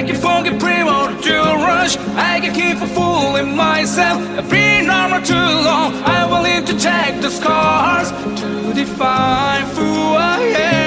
can forget premature rush. I can keep fooling myself. I've been on too long. I will need to check the scars to define who I am.